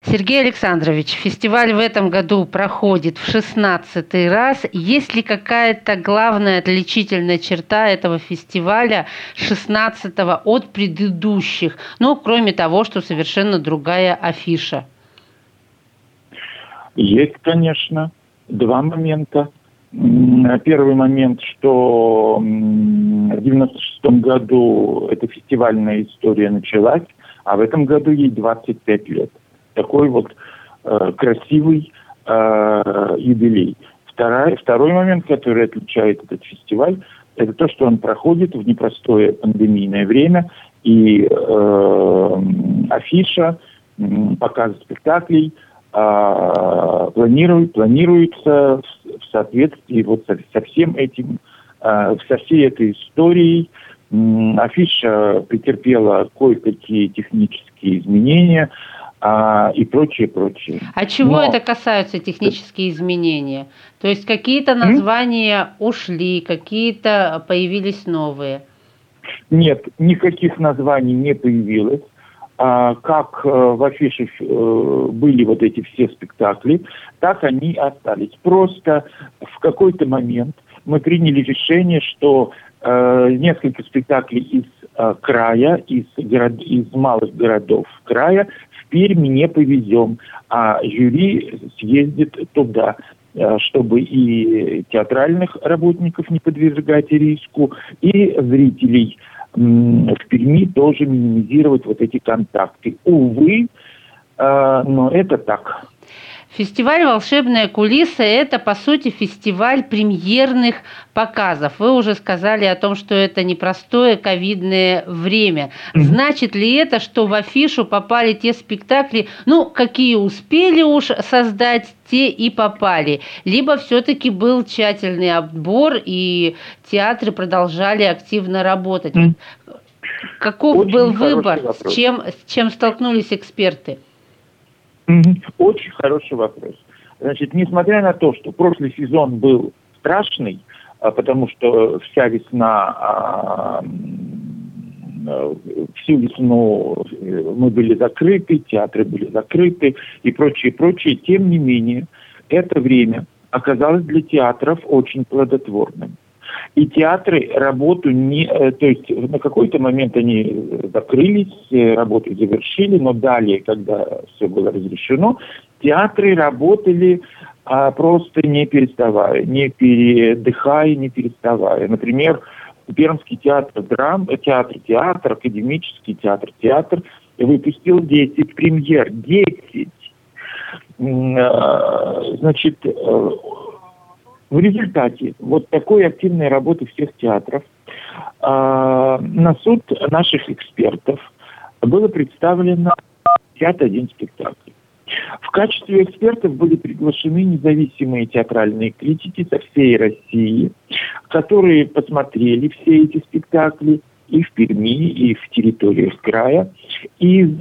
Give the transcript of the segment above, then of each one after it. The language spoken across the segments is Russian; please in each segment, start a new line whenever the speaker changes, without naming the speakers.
Сергей Александрович, фестиваль в этом году проходит в 16-й раз. Есть ли какая-то главная отличительная черта этого фестиваля 16-го от предыдущих? Ну, кроме того, что совершенно другая афиша.
Есть, конечно, два момента. Первый момент, что в 96-м году эта фестивальная история началась, а в этом году ей 25 лет. Такой вот красивый юбилей. Второй момент, который отличает этот фестиваль, это то, что он проходит в непростое пандемийное время, и афиша, показ спектаклей планируется в соответствии вот со всем этим, со всей этой историей. Афиша претерпела кое-какие технические изменения, и прочее.
А чего это касаются технические изменения? То есть какие-то названия ушли, какие-то появились новые?
Нет, никаких названий не появилось. Как в афише были вот эти все спектакли, так они остались. Просто в какой-то момент мы приняли решение, что несколько спектаклей из края, из малых городов края в Пермь не повезем, а жюри съездит туда, чтобы и театральных работников не подвергать риску, и зрителей в Перми тоже минимизировать вот эти контакты. Увы, но это так.
Фестиваль «Волшебная кулиса» – это, по сути, фестиваль премьерных показов. Вы уже сказали о том, что это непростое ковидное время. Значит ли это, что в афишу попали те спектакли, какие успели уж создать, те и попали? Либо все-таки был тщательный отбор, и театры продолжали активно работать? Каков
Очень
был выбор,
вопрос.
с чем столкнулись эксперты?
Очень хороший вопрос. Значит, несмотря на то, что прошлый сезон был страшный, потому что вся весна, всю весну мы были закрыты, театры были закрыты и прочее, тем не менее, это время оказалось для театров очень плодотворным. И театры работу то есть на какой-то момент они закрылись, работу завершили, но далее, когда все было разрешено, театры работали просто не переставая, не передыхая, не переставая. Например, Пермский театр театр, академический театр выпустил 10 премьер. 10! Значит, в результате вот такой активной работы всех театров на суд наших экспертов было представлено 51 спектакль. В качестве экспертов были приглашены независимые театральные критики со всей России, которые посмотрели все эти спектакли и в Перми, и в территориях края. Из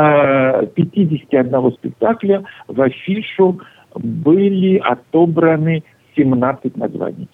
51 спектакля в афишу были отобраны 17 названий.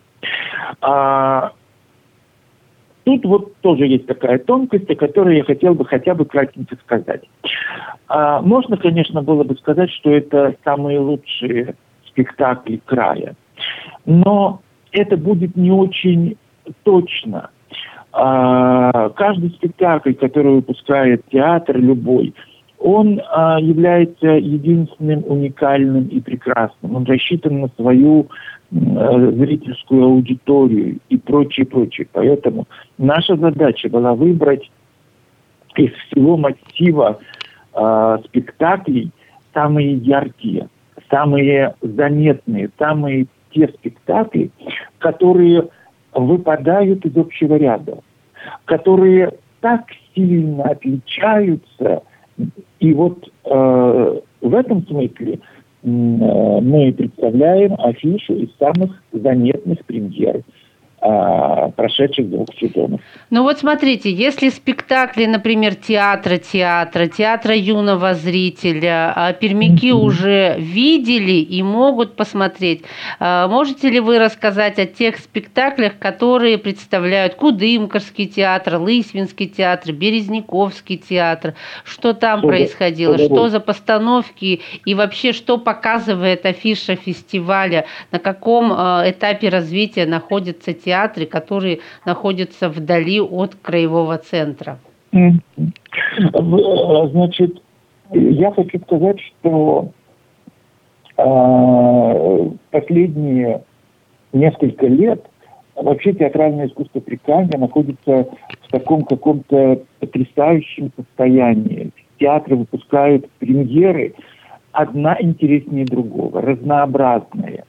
Тут вот тоже есть такая тонкость, о которой я хотел бы хотя бы кратенько сказать. Можно, конечно, было бы сказать, что это самые лучшие спектакли края, но это будет не очень точно. Каждый спектакль, который выпускает театр, любой, он является единственным, уникальным и прекрасным. Он рассчитан на свою зрительскую аудиторию и прочее. Поэтому наша задача была выбрать из всего массива спектаклей самые яркие, самые заметные, самые те спектакли, которые выпадают из общего ряда, которые так сильно отличаются. И вот в этом смысле мы представляем афишу из самых заметных премьер. прошедших 2 сезонов.
Ну вот смотрите, если спектакли, например, театра юного зрителя, пермяки уже видели и могут посмотреть, можете ли вы рассказать о тех спектаклях, которые представляют Кудымкарский театр, Лысьвинский театр, Березняковский театр, что там происходило, что за постановки и вообще что показывает афиша фестиваля, на каком этапе развития находятся театры, которые находятся вдали от краевого центра?
Значит, я хочу сказать, что последние несколько лет вообще театральное искусство Прикамья находится в таком каком-то потрясающем состоянии. Театры выпускают премьеры, одна интереснее другого, разнообразные.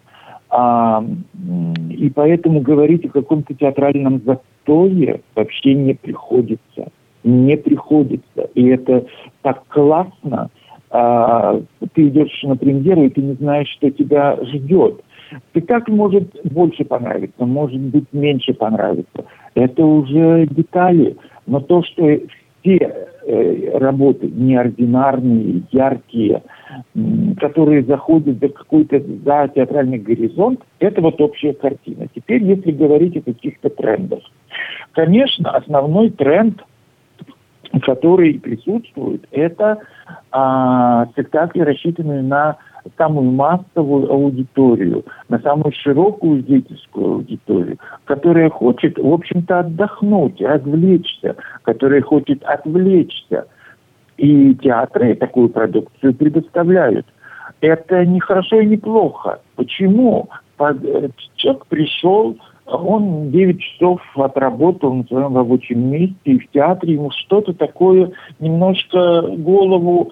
И поэтому говорить о каком-то театральном застое вообще не приходится. Не приходится. И это так классно. Ты идешь на премьеру, и ты не знаешь, что тебя ждет. Спектакль может больше понравиться, может быть, меньше понравится. Это уже детали. Но то, что все работы неординарные, яркие, которые заходят за театральный горизонт, это вот общая картина. Теперь, если говорить о каких-то трендах. Конечно, основной тренд, который присутствует, это спектакли, рассчитанные на самую массовую аудиторию, на самую широкую зрительскую аудиторию, которая хочет, в общем-то, отдохнуть, развлечься, которая хочет отвлечься. И театры такую продукцию предоставляют. Это не хорошо и не плохо. Почему? Человек пришел, он 9 часов отработал на своем рабочем месте, и в театре ему что-то такое немножко голову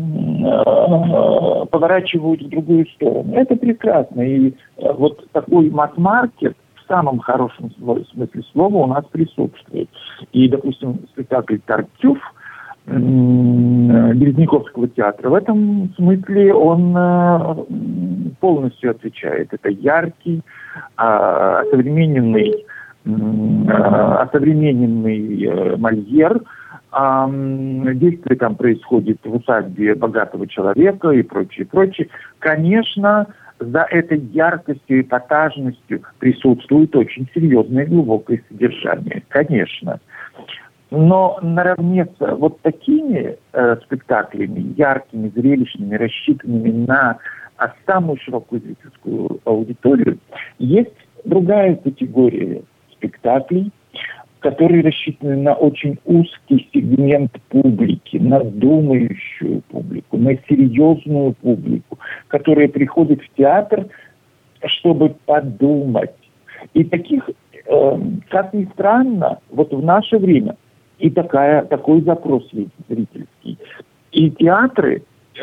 поворачивают в другую сторону. Это прекрасно. И вот такой масс-маркет в самом хорошем смысле слова у нас присутствует. И, допустим, спектакль «Тартюф» Березняковского театра в этом смысле он полностью отвечает. Это яркий, осовремененный Мольер. Действие там происходит в усадьбе богатого человека и прочее, прочее. Конечно, за этой яркостью, эпатажностью присутствует очень серьезное и глубокое содержание. Конечно. Но наравне с вот такими спектаклями, яркими, зрелищными, рассчитанными на самую широкую зрительскую аудиторию, есть другая категория спектаклей, которые рассчитаны на очень узкий сегмент публики, на думающую публику, на серьезную публику, которая приходит в театр, чтобы подумать. И таких, как ни странно, вот в наше время и такой запрос зрительский. И театры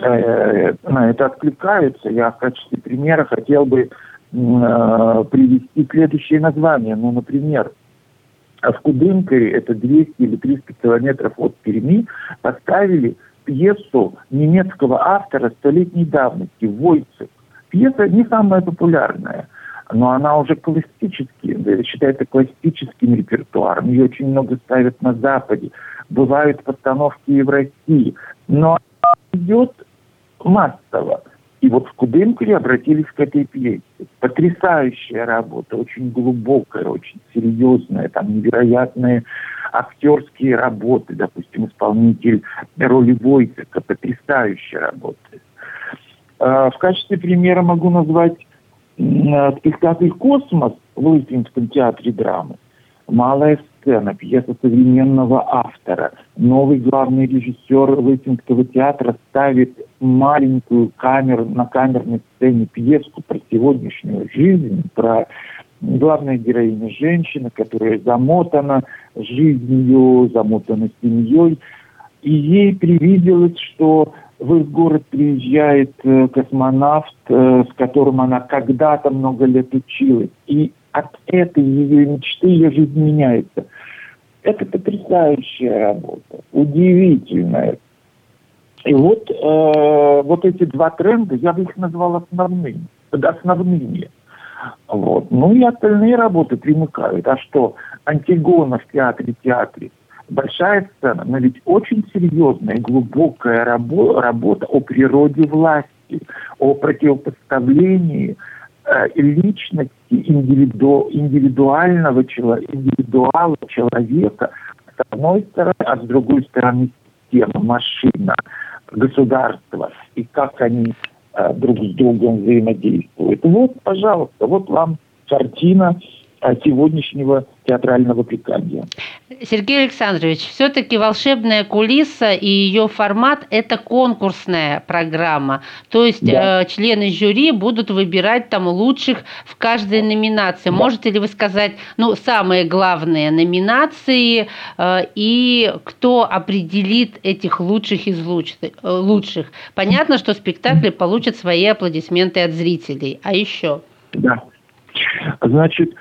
на это откликаются. Я в качестве примера хотел бы привести следующее название. Ну, например, в Кудымкаре, это 200 или 300 километров от Перми, поставили пьесу немецкого автора столетней давности «Войцек». Пьеса не самая популярная, но она уже считается классическим репертуаром. Ее очень много ставят на Западе. Бывают постановки и в России. Но идет массово. И вот в Кудымкаре обратились к этой пьесе. Потрясающая работа, очень глубокая, очень серьезная, там невероятные актерские работы. Допустим, исполнитель роли Войцека, потрясающая работа. В качестве примера могу назвать спектакль «Космос» в Лысьвинском театре драмы. Малая сцена, пьеса современного автора. Новый главный режиссер Лысьвинского театра ставит маленькую на камерной сцене пьесу про сегодняшнюю жизнь, про главную героиню женщины, которая замотана жизнью, замотана семьей. И ей привиделось, что в их город приезжает космонавт, с которым она когда-то много лет училась. И от этой ее мечты ее жизнь меняется. Это потрясающая работа, удивительная. И вот эти два тренда, я бы их назвал основными. Вот. Ну и остальные работы примыкают. А что? Антигона в театре. Большая сцена, но ведь очень серьезная, глубокая работа о природе власти, о противопоставлении личности индивидуала человека с одной стороны, а с другой стороны система, машина, государство, и как они друг с другом взаимодействуют. Вот, пожалуйста, вот вам картина сегодняшнего театрального приказа.
Сергей Александрович, все-таки «Волшебная кулиса» и ее формат – это конкурсная программа. То есть члены жюри будут выбирать там лучших в каждой номинации. Да. Можете ли вы сказать, самые главные номинации и кто определит этих лучших из лучших? Понятно, что спектакли получат свои аплодисменты от зрителей. А еще?
Да. Значит,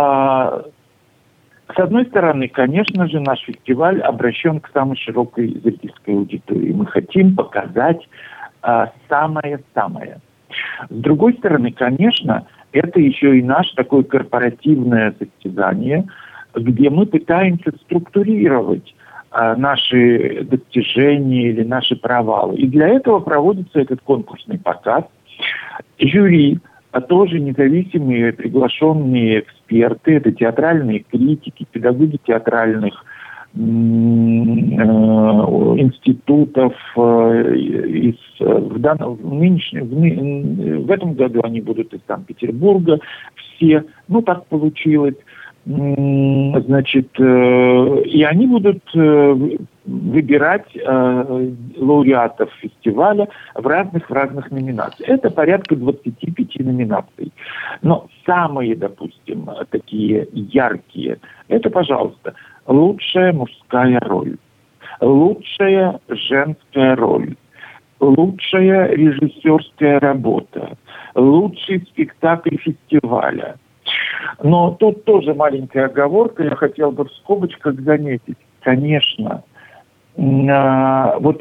с одной стороны, конечно же, наш фестиваль обращен к самой широкой зрительской аудитории. Мы хотим показать самое-самое. С другой стороны, конечно, это еще и наше такое корпоративное состязание, где мы пытаемся структурировать наши достижения или наши провалы. И для этого проводится этот конкурсный показ. Жюри, а тоже независимые приглашенные эксперты, это театральные критики, педагоги театральных институтов. В этом году они будут из Санкт-Петербурга все. Так получилось. Значит, и они будут выбирать лауреатов фестиваля в разных номинациях. Это порядка 25 номинаций. Но самые, допустим, такие яркие, это, пожалуйста, лучшая мужская роль, лучшая женская роль, лучшая режиссерская работа, лучший спектакль фестиваля. Но тут тоже маленькая оговорка, я хотел бы в скобочках заметить. Конечно, вот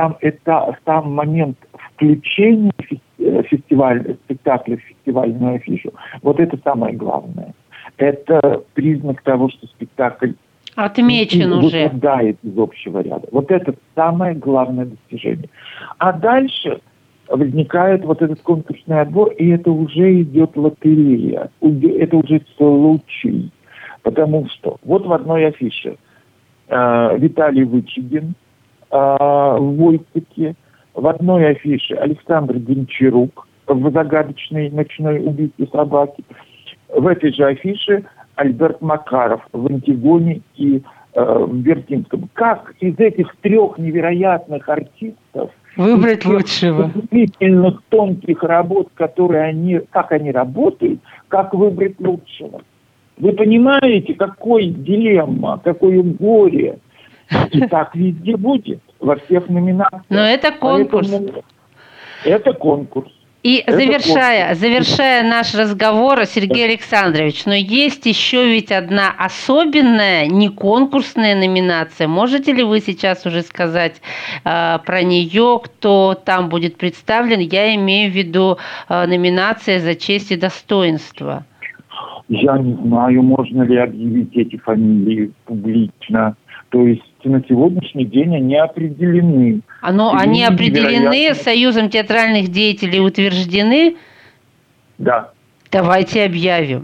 сам момент включения спектакля в фестивальную афишу, вот это самое главное. Это признак того, что спектакль
отмечен уже.
Выпадает из общего ряда. Вот это самое главное достижение. А дальше возникает вот этот конкурсный отбор, и это уже идет лотерея. Это уже случай. Потому что вот в одной афише Виталий Вычегин в «Войцике», в одной афише Александр Гончарук в «Загадочной ночной убийце собаки», в этой же афише Альберт Макаров в «Антигоне» и в «Вертинском». Как из этих трех невероятных артистов
выбрать лучшего?
Удивительных тонких работ, как они работают, как выбрать лучшего. Вы понимаете, какой дилемма, какое горе. И так везде будет, во всех номинациях.
Но это конкурс.
Поэтому это конкурс.
И завершая наш разговор, Сергей Александрович, но есть еще ведь одна особенная, не конкурсная номинация. Можете ли вы сейчас уже сказать про нее, кто там будет представлен? Я имею в виду номинация «За честь и достоинство».
Я не знаю, можно ли объявить эти фамилии публично. То есть на сегодняшний день они определены.
Они определены, Союзом театральных деятелей утверждены?
Да.
Давайте объявим.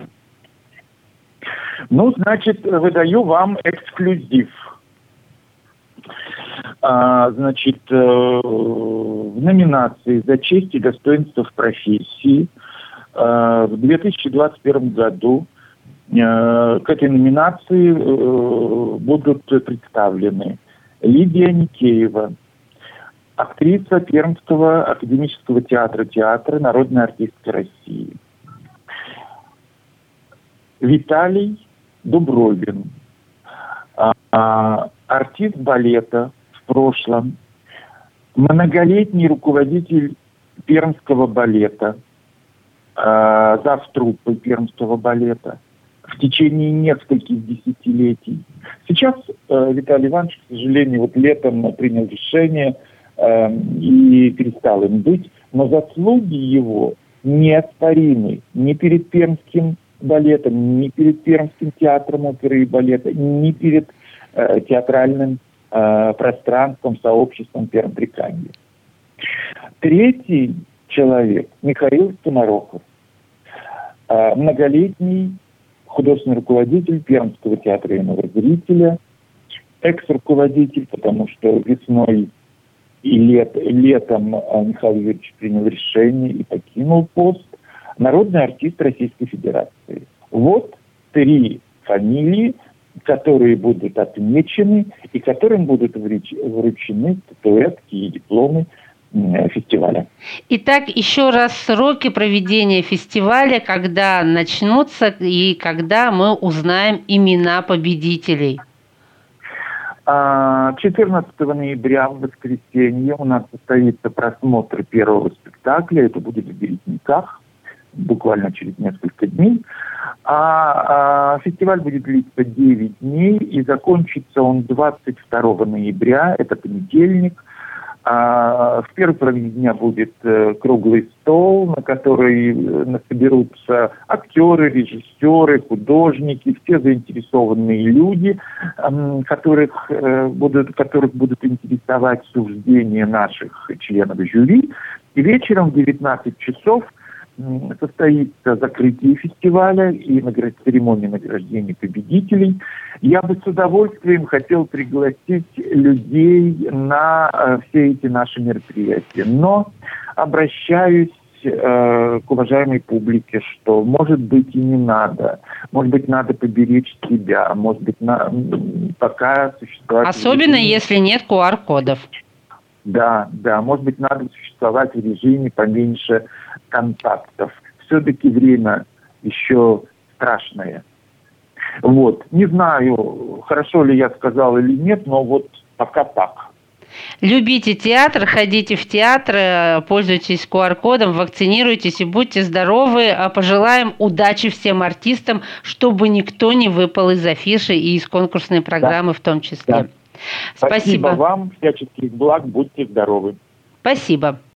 Значит, выдаю вам эксклюзив. Значит, в номинации «За честь и достоинство в профессии» в 2021 году к этой номинации будут представлены Лидия Никеева, актриса Пермского академического театра народной артистки России, Виталий Дубровин, артист балета в прошлом, многолетний руководитель Пермского балета, завтруппы Пермского балета в течение нескольких десятилетий. Сейчас Виталий Иванович, к сожалению, летом принял решение и перестал им быть, но заслуги его неоспоримый ни перед Пермским балетом, ни перед Пермским театром оперы и балета, ни перед театральным пространством, сообществом Перм-Прикамья. Третий человек – Михаил Скоморохов, многолетний художественный руководитель Пермского театра юного зрителя, экс-руководитель, потому что весной и летом Михаил Юрьевич принял решение и покинул пост, народный артист Российской Федерации. Вот 3 фамилии, которые будут отмечены и которым будут вручены статуэтки и дипломы фестиваля.
Итак, еще раз сроки проведения фестиваля, когда начнутся и когда мы узнаем имена победителей.
14 ноября, в воскресенье, у нас состоится просмотр первого спектакля. Это будет в Березниках, буквально через несколько дней. Фестиваль будет длиться 9 дней, и закончится он 22 ноября, это понедельник. В первой половине дня будет круглый стол, на который соберутся актеры, режиссеры, художники, все заинтересованные люди, которых будут интересовать суждения наших членов жюри. И вечером в 19 часов состоится закрытие фестиваля и церемония награждения победителей. Я бы с удовольствием хотел пригласить людей на все эти наши мероприятия. Но обращаюсь к уважаемой публике, что, может быть, и не надо. Может быть, надо поберечь себя. Может быть, пока существовать...
Особенно, если нет QR-кодов.
Да, может быть, надо существовать в режиме поменьше контактов. Все-таки время еще страшное. Не знаю, хорошо ли я сказал или нет, но пока так.
Любите театр, ходите в театр, пользуйтесь QR-кодом, вакцинируйтесь и будьте здоровы. Пожелаем удачи всем артистам, чтобы никто не выпал из афиши и из конкурсной программы в том числе.
Да. Спасибо вам, всяческих благ, будьте здоровы.
Спасибо.